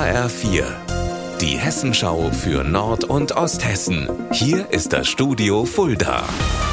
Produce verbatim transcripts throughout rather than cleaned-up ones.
H R vier, die Hessenschau für Nord- und Osthessen. Hier ist das Studio Fulda.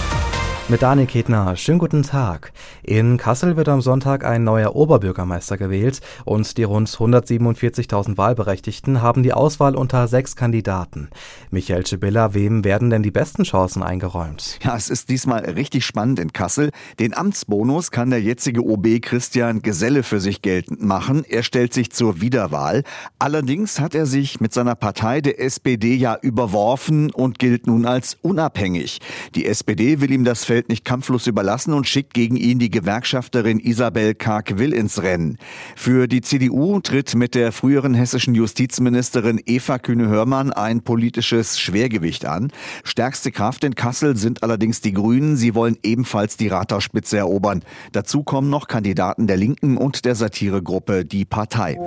Mit Daniel Ketner, schönen guten Tag. In Kassel wird am Sonntag ein neuer Oberbürgermeister gewählt und die rund hundertsiebenundvierzigtausend Wahlberechtigten haben die Auswahl unter sechs Kandidaten. Michael Schibilla, wem werden denn die besten Chancen eingeräumt? Ja, es ist diesmal richtig spannend in Kassel. Den Amtsbonus kann der jetzige O B Christian Geselle für sich geltend machen. Er stellt sich zur Wiederwahl. Allerdings hat er sich mit seiner Partei, der S P D, ja überworfen und gilt nun als unabhängig. Die S P D will ihm das Feld nicht kampflos überlassen und schickt gegen ihn die Gewerkschafterin Isabel Karg-Will ins Rennen. Für die C D U tritt mit der früheren hessischen Justizministerin Eva Kühne-Hörmann ein politisches Schwergewicht an. Stärkste Kraft in Kassel sind allerdings die Grünen. Sie wollen ebenfalls die Rathausspitze erobern. Dazu kommen noch Kandidaten der Linken und der Satiregruppe Die Partei.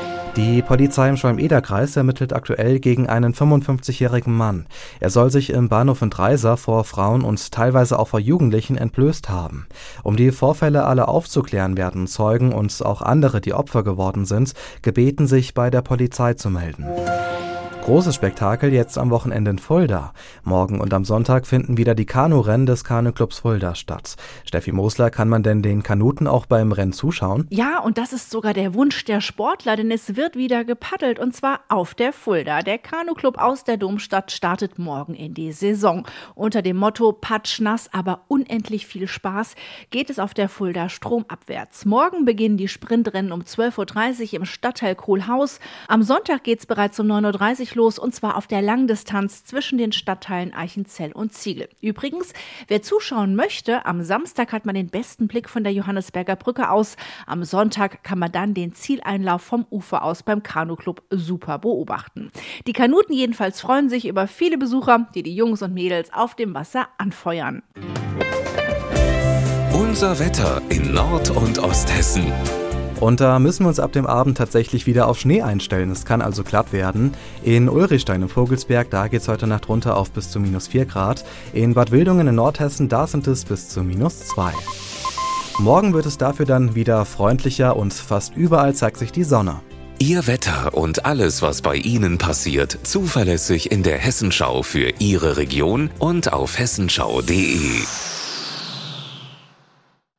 Die Polizei im Schwalm-Eder-Kreis ermittelt aktuell gegen einen fünfundfünfzigjährigen Mann. Er soll sich im Bahnhof in Dreisa vor Frauen und teilweise auch vor Jugendlichen entblößt haben. Um die Vorfälle alle aufzuklären, werden Zeugen und auch andere, die Opfer geworden sind, gebeten, sich bei der Polizei zu melden. Großes Spektakel jetzt am Wochenende in Fulda. Morgen und am Sonntag finden wieder die Kanurennen des Kanuclubs Fulda statt. Steffi Mosler, kann man denn den Kanuten auch beim Rennen zuschauen? Ja, und das ist sogar der Wunsch der Sportler, denn es wird wieder gepaddelt und zwar auf der Fulda. Der Kanuclub aus der Domstadt startet morgen in die Saison. Unter dem Motto Patschnass, aber unendlich viel Spaß geht es auf der Fulda stromabwärts. Morgen beginnen die Sprintrennen um zwölf Uhr dreißig im Stadtteil Kohlhaus. Am Sonntag geht es bereits um neun Uhr dreißig los, und zwar auf der Langdistanz zwischen den Stadtteilen Eichenzell und Ziegel. Übrigens, wer zuschauen möchte, am Samstag hat man den besten Blick von der Johannesberger Brücke aus. Am Sonntag kann man dann den Zieleinlauf vom Ufer aus beim Kanuclub super beobachten. Die Kanuten jedenfalls freuen sich über viele Besucher, die die Jungs und Mädels auf dem Wasser anfeuern. Unser Wetter in Nord- und Osthessen. Und da müssen wir uns ab dem Abend tatsächlich wieder auf Schnee einstellen. Es kann also glatt werden. In Ulrichstein im Vogelsberg, da geht es heute Nacht runter auf bis zu minus vier Grad. In Bad Wildungen in Nordhessen, da sind es bis zu minus zwei. Morgen wird es dafür dann wieder freundlicher und fast überall zeigt sich die Sonne. Ihr Wetter und alles, was bei Ihnen passiert, zuverlässig in der Hessenschau für Ihre Region und auf hessenschau punkt de.